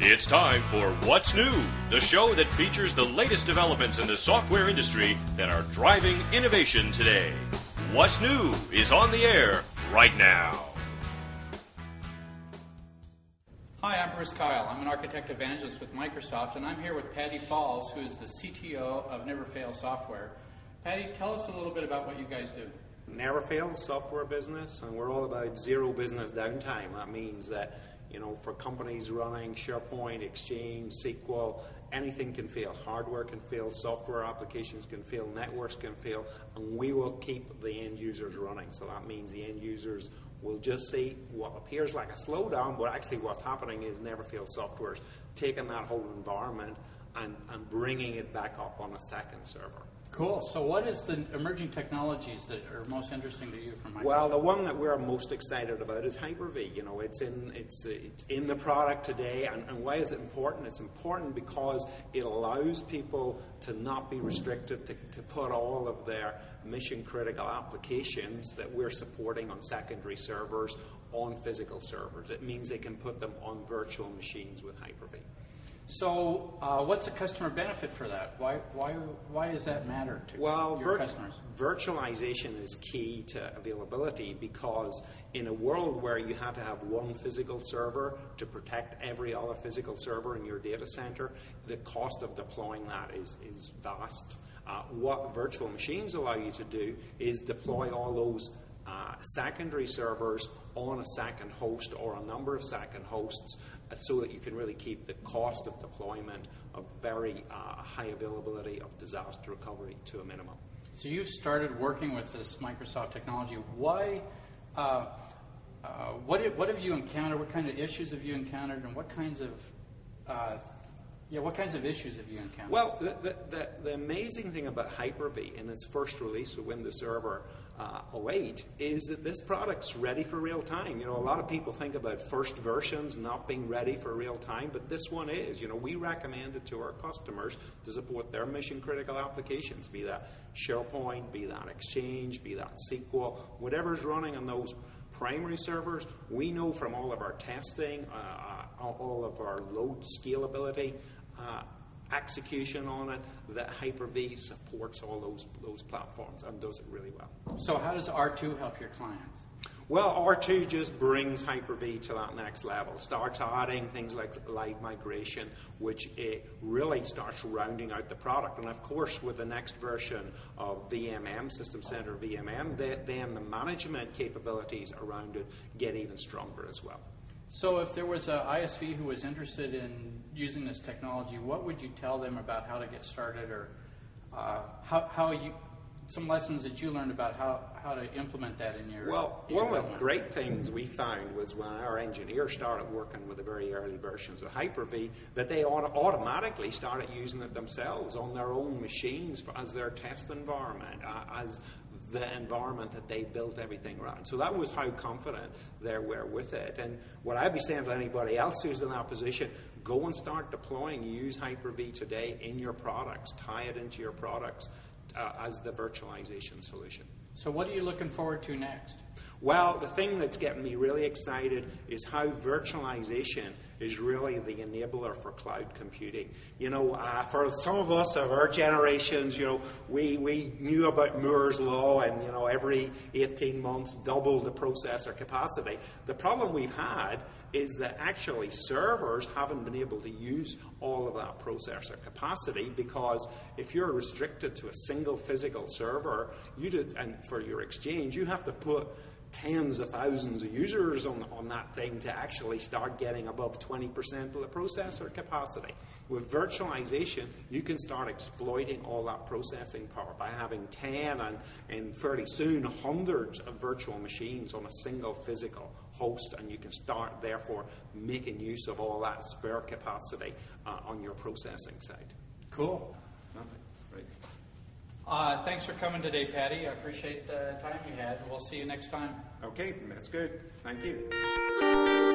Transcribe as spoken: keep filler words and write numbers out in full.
It's time for What's New, the show that features the latest developments in the software industry that are driving innovation today. What's New is on the air right now. Hi, I'm Bruce Kyle. I'm an architect evangelist with Microsoft, and I'm here with Patty Falls, who is the C T O of Neverfail Software. Patty, tell us a little bit about what you guys do. Neverfail software business, and we're all about zero business downtime. That means that, you know, for companies running SharePoint, Exchange, S Q L, anything can fail. Hardware can fail, software applications can fail, networks can fail, and we will keep the end users running. So that means the end users will just see what appears like a slowdown, but actually what's happening is Neverfail Software's taking that whole environment and, and bringing it back up on a second server. Cool. So what is the emerging technologies that are most interesting to you from Microsoft? Well, the one that we're most excited about is Hyper-V. You know, it's in it's it's in the product today, and, and why is it important? It's important because it allows people to not be restricted to, to put all of their mission-critical applications that we're supporting on secondary servers on physical servers. It means they can put them on virtual machines with Hyper-V. So, uh, what's the customer benefit for that? Why, why, why does that matter to well, your vir- customers? Virtualization is key to availability because in a world where you had to have one physical server to protect every other physical server in your data center, the cost of deploying that is, is vast. Uh, what virtual machines allow you to do is deploy all those uh, secondary servers on a second host or a number of second hosts uh, so that you can really keep the cost of deployment of very uh, high availability of disaster recovery to a minimum. So you started working with this Microsoft technology. Why? Uh, uh, what, what have you encountered? What kind of issues have you encountered, and what kinds of uh, yeah, what kinds of issues have you encountered? Well, the, the, the, the amazing thing about Hyper-V in its first release of Windows Server uh, oh eight is that this product's ready for real time. You know, a lot of people think about first versions not being ready for real time, but this one is. You know, we recommend it to our customers to support their mission critical applications, be that SharePoint, be that Exchange, be that S Q L, whatever's running on those primary servers. We know from all of our testing, uh, all of our load scalability, uh, execution on it, that Hyper-V supports all those those platforms and does it really well. So how does R two help your clients? Well, R two just brings Hyper-V to that next level, starts adding things like live migration, which it really starts rounding out the product. And of course, with the next version of V M M, System Center V M M, they, then the management capabilities around it get even stronger as well. So if there was an I S V who was interested in using this technology, what would you tell them about how to get started, or uh, how, how you, some lessons that you learned about how, how to implement that in your Well, in your one of the development? great things we found was when our engineers started working with the very early versions of Hyper-V, that they auto- automatically started using it themselves on their own machines for, as their test environment, uh, as the environment that they built everything around. So that was how confident they were with it. And what I'd be saying to anybody else who's in that position, go and start deploying, use Hyper-V today in your products, tie it into your products uh, as the virtualization solution. So what are you looking forward to next? Well, the thing that's getting me really excited is how virtualization is really the enabler for cloud computing. You know, uh, for some of us of our generations, you know, we, we knew about Moore's Law and, you know, every eighteen months double the processor capacity. The problem we've had is that actually servers haven't been able to use all of that processor capacity, because if you're restricted to a single physical server, you did, and for your Exchange, you have to put tens of thousands of users on, on that thing to actually start getting above twenty percent of the processor capacity. With virtualization, you can start exploiting all that processing power by having ten and, and fairly soon hundreds of virtual machines on a single physical host, and you can start, therefore, making use of all that spare capacity uh, on your processing side. Cool. Right. Uh, thanks for coming today, Patty. I appreciate the time you had. We'll see you next time. Okay, that's good. Thank you.